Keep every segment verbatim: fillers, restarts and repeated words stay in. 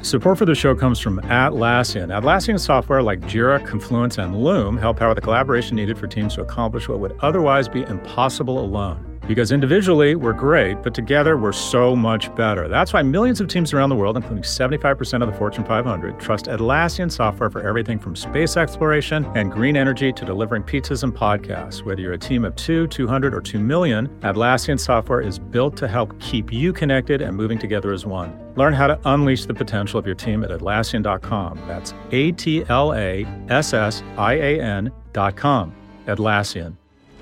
Support for the show comes from Atlassian. Atlassian software like Jira, Confluence, and Loom help power the collaboration needed for teams to accomplish what would otherwise be impossible alone. Because individually, we're great, but together, we're so much better. That's why millions of teams around the world, including seventy-five percent of the Fortune five hundred, trust Atlassian software for everything from space exploration and green energy to delivering pizzas and podcasts. Whether you're a team of two, two hundred, or two million, Atlassian software is built to help keep you connected and moving together as one. Learn how to unleash the potential of your team at Atlassian dot com. That's A T L A S S I A N dot com. Atlassian.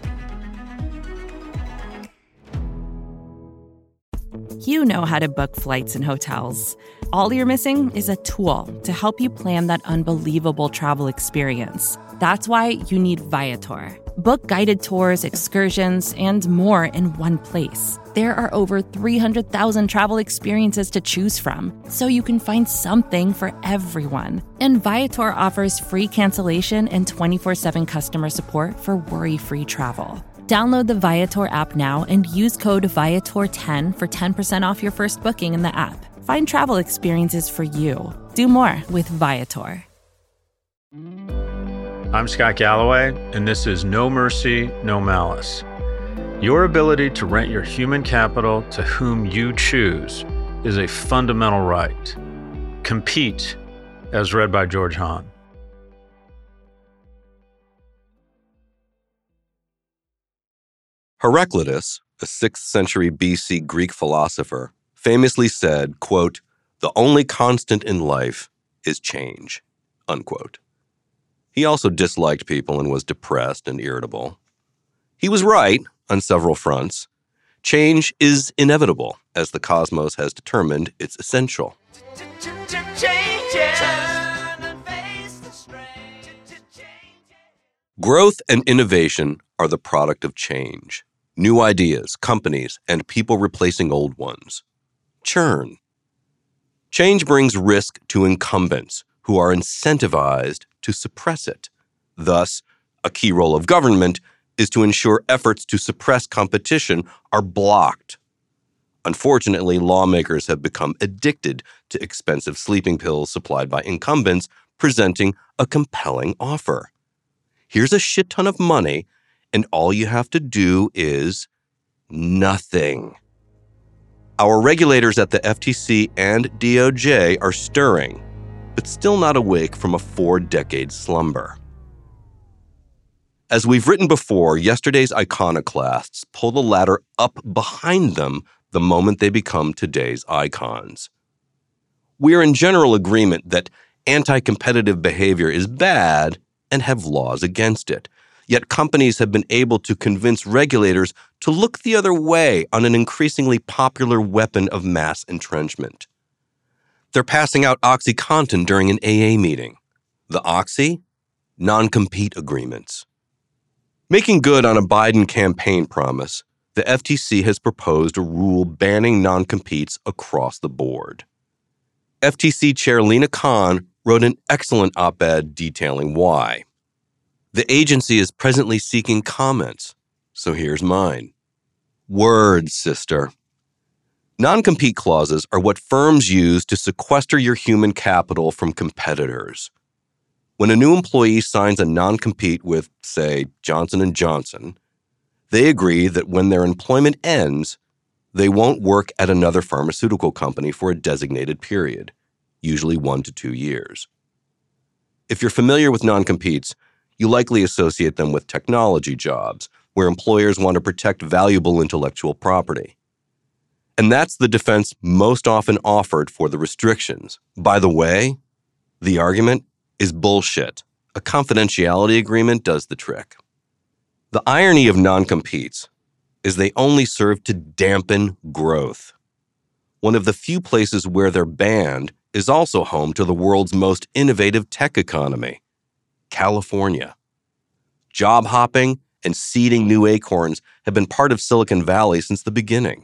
You know how to book flights and hotels. All you're missing is a tool to help you plan that unbelievable travel experience. That's why you need Viator. Book guided tours, excursions, and more in one place. There are over three hundred thousand travel experiences to choose from, so you can find something for everyone. And Viator offers free cancellation and twenty-four seven customer support for worry-free travel. Download the Viator app now and use code Viator ten for ten percent off your first booking in the app. Find travel experiences for you. Do more with Viator. I'm Scott Galloway, and this is No Mercy, No Malice. Your ability to rent your human capital to whom you choose is a fundamental right. Compete, as read by George Hahn. Heraclitus, a sixth century B C Greek philosopher, famously said, quote, "The only constant in life is change," unquote. He also disliked people and was depressed and irritable. He was right on several fronts. Change is inevitable, as the cosmos has determined it's essential. Growth and innovation are the product of change. New ideas, companies, and people replacing old ones. Churn. Change brings risk to incumbents who are incentivized to suppress it. Thus, a key role of government is to ensure efforts to suppress competition are blocked. Unfortunately, lawmakers have become addicted to expensive sleeping pills supplied by incumbents, presenting a compelling offer. Here's a shit ton of money, and all you have to do is nothing. Our regulators at the F T C and D O J are stirring, but still not awake from a four-decade slumber. As we've written before, yesterday's iconoclasts pull the ladder up behind them the moment they become today's icons. We are in general agreement that anti-competitive behavior is bad and have laws against it. Yet companies have been able to convince regulators to look the other way on an increasingly popular weapon of mass entrenchment. They're passing out OxyContin during an A A meeting. The Oxy? Non-compete agreements. Making good on a Biden campaign promise, the F T C has proposed a rule banning non-competes across the board. F T C Chair Lina Khan wrote an excellent op-ed detailing why. The agency is presently seeking comments, so here's mine. Words, sister. Non-compete clauses are what firms use to sequester your human capital from competitors. When a new employee signs a non-compete with, say, Johnson and Johnson, they agree that when their employment ends, they won't work at another pharmaceutical company for a designated period, usually one to two years. If you're familiar with non-competes, you likely associate them with technology jobs, where employers want to protect valuable intellectual property. And that's the defense most often offered for the restrictions. By the way, the argument is bullshit. A confidentiality agreement does the trick. The irony of non-competes is they only serve to dampen growth. One of the few places where they're banned is also home to the world's most innovative tech economy, California. Job hopping and seeding new acorns have been part of Silicon Valley since the beginning.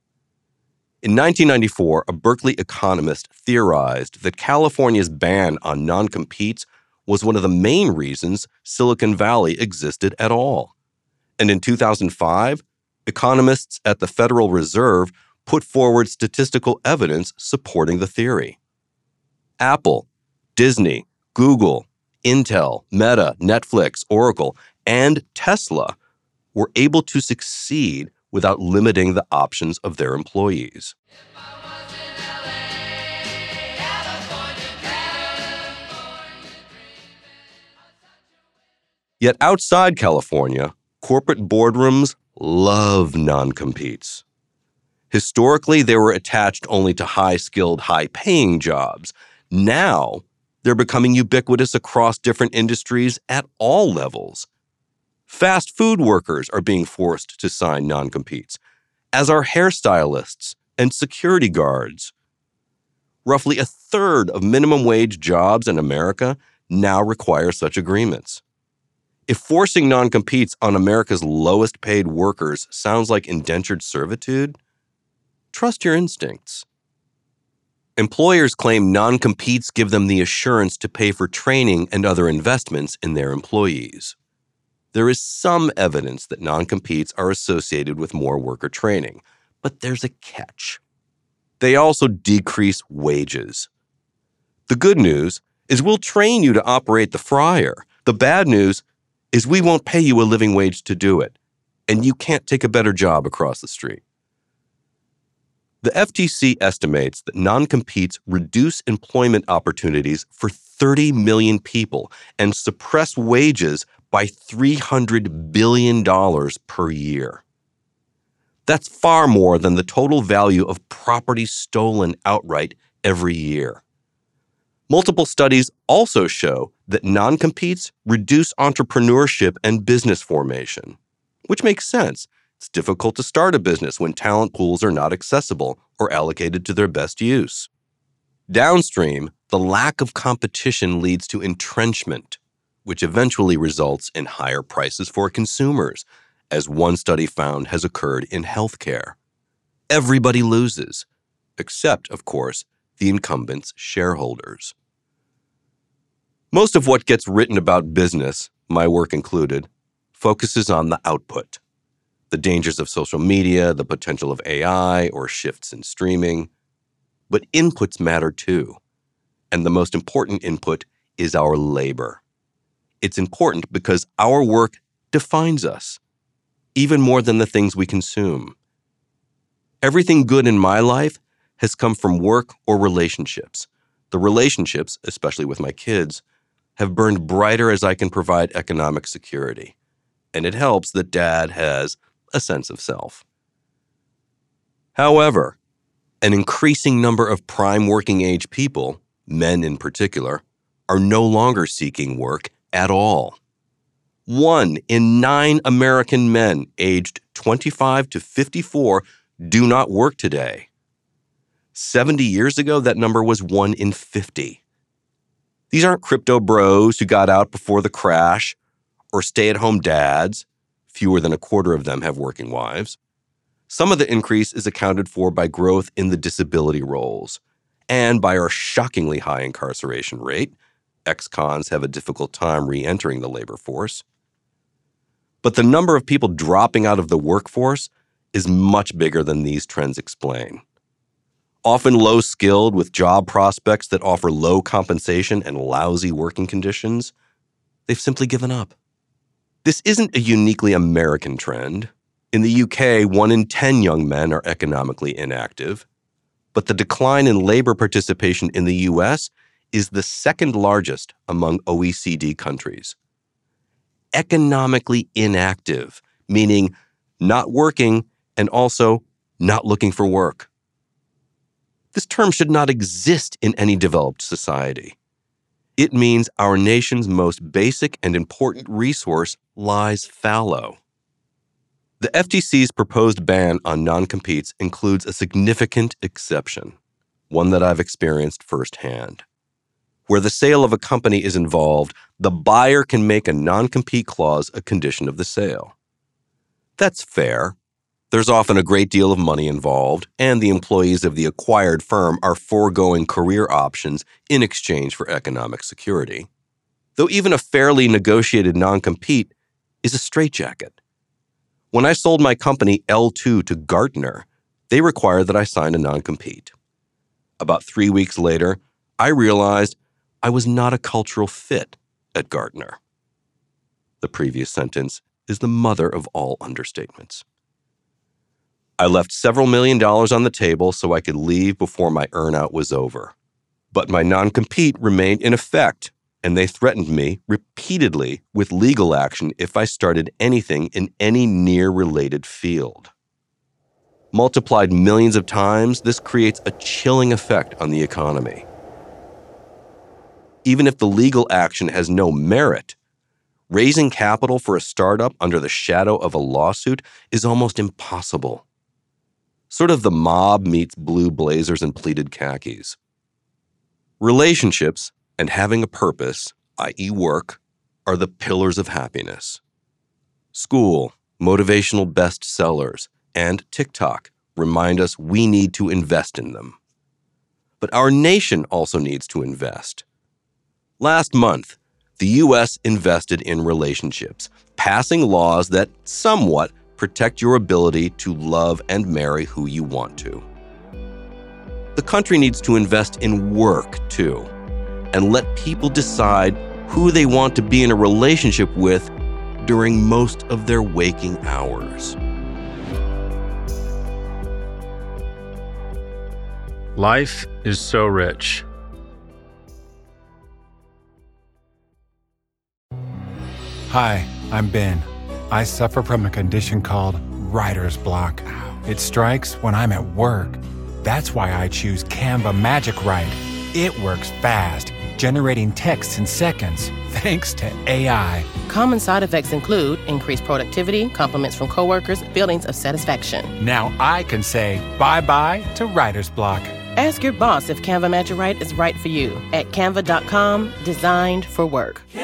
In nineteen ninety-four, a Berkeley economist theorized that California's ban on non-competes was one of the main reasons Silicon Valley existed at all. And in two thousand five, economists at the Federal Reserve put forward statistical evidence supporting the theory. Apple, Disney, Google, Intel, Meta, Netflix, Oracle, and Tesla were able to succeed without limiting the options of their employees. Yet outside California, corporate boardrooms love non-competes. Historically, they were attached only to high-skilled, high-paying jobs. Now, they're becoming ubiquitous across different industries at all levels. Fast food workers are being forced to sign non-competes, as are hairstylists and security guards. Roughly a third of minimum wage jobs in America now require such agreements. If forcing non-competes on America's lowest paid workers sounds like indentured servitude, trust your instincts. Employers claim non-competes give them the assurance to pay for training and other investments in their employees. There is some evidence that non-competes are associated with more worker training, but there's a catch. They also decrease wages. The good news is we'll train you to operate the fryer. The bad news is we won't pay you a living wage to do it, and you can't take a better job across the street. The F T C estimates that non-competes reduce employment opportunities for thirty million people and suppress wages by three hundred billion dollars per year. That's far more than the total value of property stolen outright every year. Multiple studies also show that non-competes reduce entrepreneurship and business formation, which makes sense. It's difficult to start a business when talent pools are not accessible or allocated to their best use. Downstream, the lack of competition leads to entrenchment, which eventually results in higher prices for consumers, as one study found has occurred in healthcare. Everybody loses, except, of course, the incumbent's shareholders. Most of what gets written about business, my work included, focuses on the output. The dangers of social media, the potential of A I, or shifts in streaming. But inputs matter too. And the most important input is our labor. It's important because our work defines us, even more than the things we consume. Everything good in my life has come from work or relationships. The relationships, especially with my kids, have burned brighter as I can provide economic security. And it helps that Dad has a sense of self. However, an increasing number of prime working age people, men in particular, are no longer seeking work at all. One in nine American men aged twenty-five to fifty-four do not work today. seventy years ago, that number was one in fifty. These aren't crypto bros who got out before the crash, or stay-at-home dads. Fewer than a quarter of them have working wives. Some of the increase is accounted for by growth in the disability rolls and by our shockingly high incarceration rate. Ex-cons have a difficult time re-entering the labor force. But the number of people dropping out of the workforce is much bigger than these trends explain. Often low-skilled with job prospects that offer low compensation and lousy working conditions, they've simply given up. This isn't a uniquely American trend. In the U K, one in ten young men are economically inactive, but the decline in labor participation in the U S is the second largest among O E C D countries. Economically inactive, meaning not working and also not looking for work. This term should not exist in any developed society. It means our nation's most basic and important resource lies fallow. The F T C's proposed ban on non-competes includes a significant exception, one that I've experienced firsthand. Where the sale of a company is involved, the buyer can make a non-compete clause a condition of the sale. That's fair. There's often a great deal of money involved, and the employees of the acquired firm are foregoing career options in exchange for economic security. Though even a fairly negotiated non-compete is a straitjacket. When I sold my company L two to Gartner, they required that I sign a non-compete. About three weeks later, I realized I was not a cultural fit at Gartner. The previous sentence is the mother of all understatements. I left several million dollars on the table so I could leave before my earnout was over. But my non-compete remained in effect, and they threatened me repeatedly with legal action if I started anything in any near-related field. Multiplied millions of times, this creates a chilling effect on the economy. Even if the legal action has no merit, raising capital for a startup under the shadow of a lawsuit is almost impossible. Sort of the mob meets blue blazers and pleated khakis. Relationships and having a purpose, that is work, are the pillars of happiness. School, motivational bestsellers, and TikTok remind us we need to invest in them. But our nation also needs to invest. Last month, the U S invested in relationships, passing laws that somewhat protect your ability to love and marry who you want to. The country needs to invest in work, too, and let people decide who they want to be in a relationship with during most of their waking hours. Life is so rich. Hi, I'm Ben. I suffer from a condition called writer's block. It strikes when I'm at work. That's why I choose Canva Magic Write. It works fast, generating text in seconds, thanks to A I. Common side effects include increased productivity, compliments from coworkers, feelings of satisfaction. Now I can say bye-bye to writer's block. Ask your boss if Canva Magic Write is right for you at canva dot com, designed for work.